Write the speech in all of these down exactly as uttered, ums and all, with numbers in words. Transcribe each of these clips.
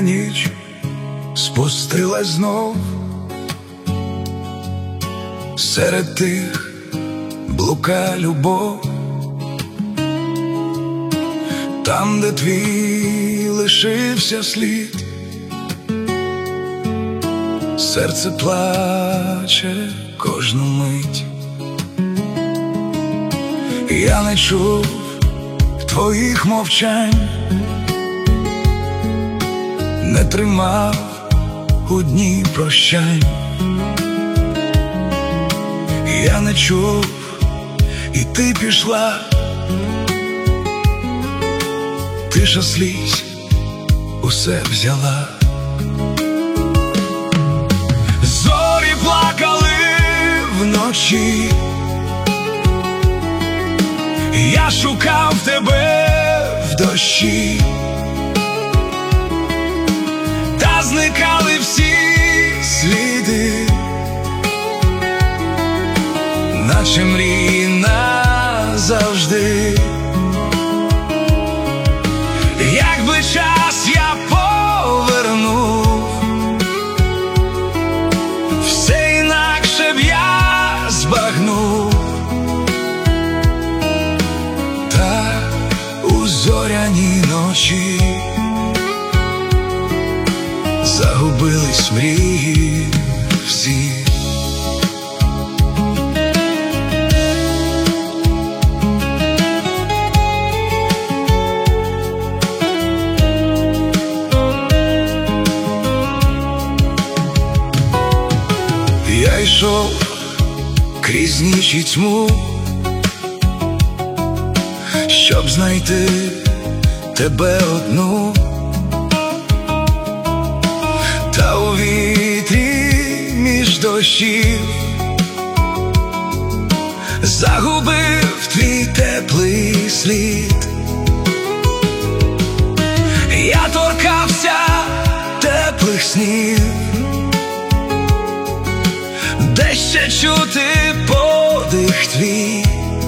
ніч спустилась знов. Серед тих блука любов, там, де твій лишився слід, серце плаче кожну мить. Я не чув твоїх мовчань, не тримав у дні прощань. Я не чув, і ти пішла. Тиша сліз усе взяла. Зорі плакали вночі, я шукав тебе в дощі, та зникали всі сліди, наче мрії назавжди. Якби час я повернув, все інакше б я збагнув. Та у зоряні ночі загубились мрії всі. Я йшов крізь ніч і тьму, щоб знайти тебе одну, та у вітрі між дощів загубив твій теплий слід. Я торкався теплих снів, де ще чути подих твій,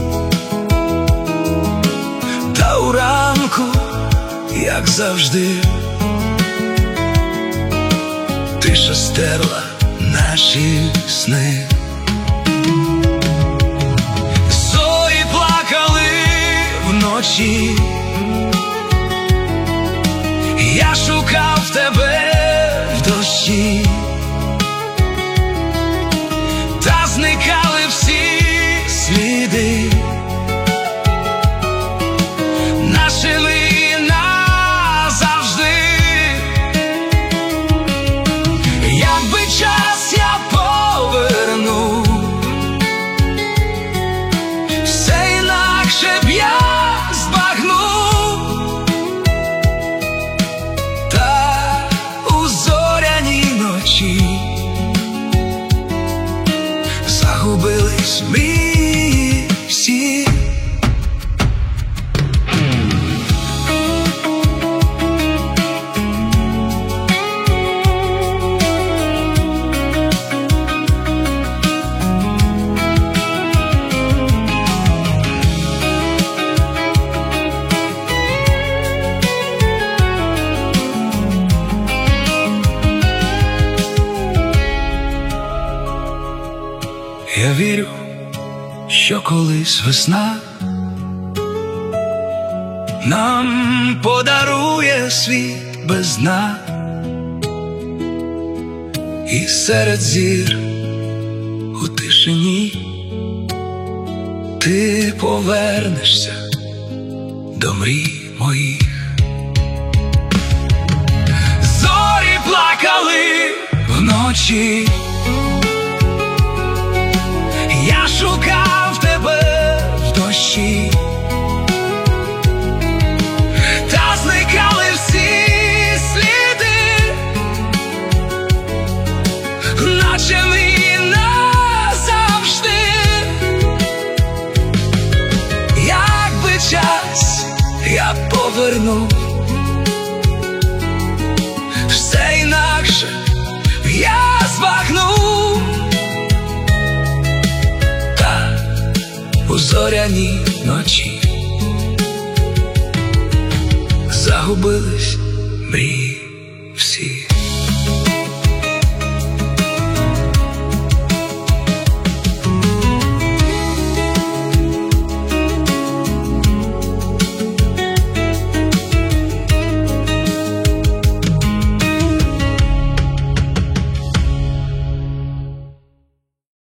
та у ранку, як завжди, тиша стерла наші сни. Зорі плакали вночі, я шукав тебе в дощі, та зникали всі сліди, наші мрії назавжди. Якби час я повернув, все інакше б я збагнув. Та у зоряній ночі загубились мрії всі. Я вірю, що колись весна нам подарує світ без дна, і серед зір у тишині ти повернешся до мрій моїх. Зорі плакали вночі, я шукав тебе в дощі, та зникали всі сліди, наче мрії назавжди. Якби час я повернув, все інакше я збагнув. У зоряній ночі загубились мрії всі.